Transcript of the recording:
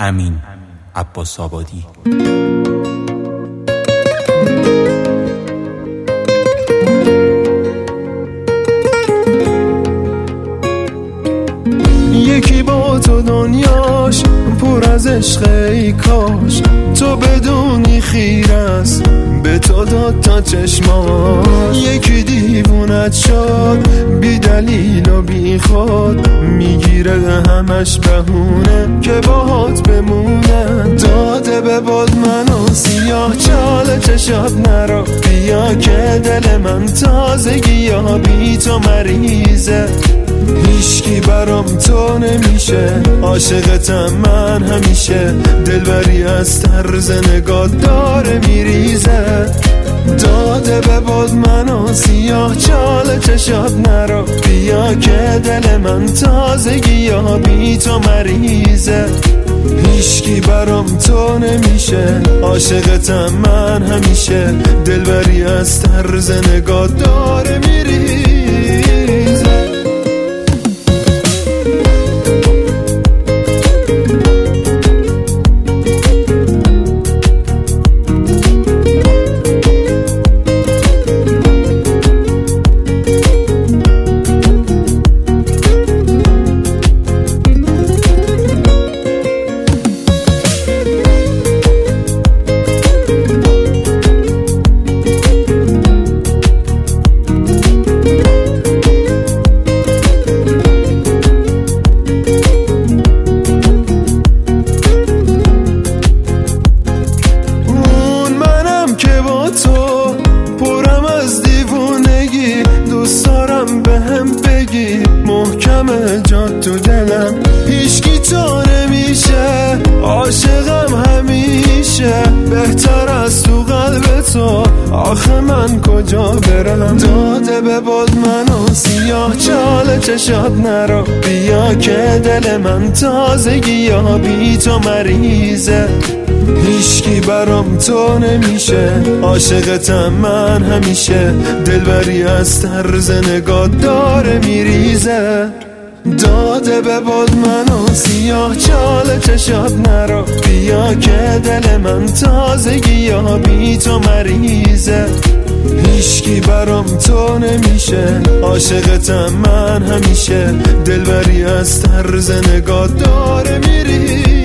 امین عباس آبادی. یکی با تو دنیاش پر از عشق، ای کاش تو بدونی خیر است به تو داد تا چشمان. یکی دیوونت شد بی دلیل و بی خود، میگیره همش بهونه که باهات بمونه. داده به باد منو سیاه چال چشات نرو، بیا که دل من تازگی یا بی تو مریضه. هیچکی برام تو نمیشه، عاشقتم من همیشه. دلبری از طرز نگاه داره میریزه. داده به باد منو سیاه چال چشات نرو، بیا که دل من تازگی یا بی تو مریضه. هیچکی برام تو نمیشه، عاشقتم من همیشه. دلبری از طرز نگاه داره میریزه. تو پرم از دیوونگی، دوست دارم بهم بگی محکم جات تو دلم. هیچکی تو نمیشه، عاشقم همیشه. بهتر از تو قلب تو، آخه من کجا برم. داده به باد منو سیاه چال چشات نرو، بیا که دل من تازگی یا بی تو مریضه. هیچکی برام تو نمیشه، عاشقتم من همیشه. دلبری از طرز نگاه داره میریزه. داده به باد منو سیاه چال چشات نرو، بیا که دل من تازگی یا بی تو مریضه. هیچکی برام تو نمیشه، عاشقتم من همیشه. دلبری از طرز نگاه داره میریزه.